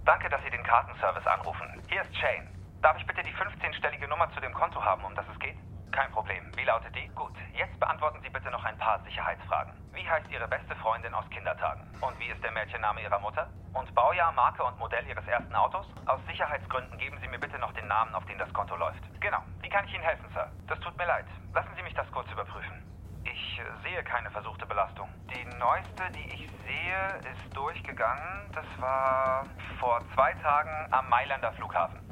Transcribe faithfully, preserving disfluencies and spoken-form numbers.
Danke, dass Sie den Kartenservice anrufen. Hier ist Shane. Darf ich bitte die fünfzehnstellige Nummer zu dem Konto haben, um das es geht? Kein Problem. Wie lautet die? Gut. Jetzt beantworten Sie bitte noch ein paar Sicherheitsfragen. Wie heißt Ihre beste Freundin aus Kindertagen? Und wie ist der Mädchenname Ihrer Mutter? Und Baujahr, Marke und Modell Ihres ersten Autos? Aus Sicherheitsgründen geben Sie mir bitte noch den Namen, auf den das Konto läuft. Genau. Wie kann ich Ihnen helfen, Sir? Das tut mir leid. Lassen Sie mich das kurz überprüfen. Ich äh, sehe keine versuchte Belastung. Die neueste, die ich sehe, ist durchgegangen. Das war vor zwei Tagen am Mailänder Flughafen.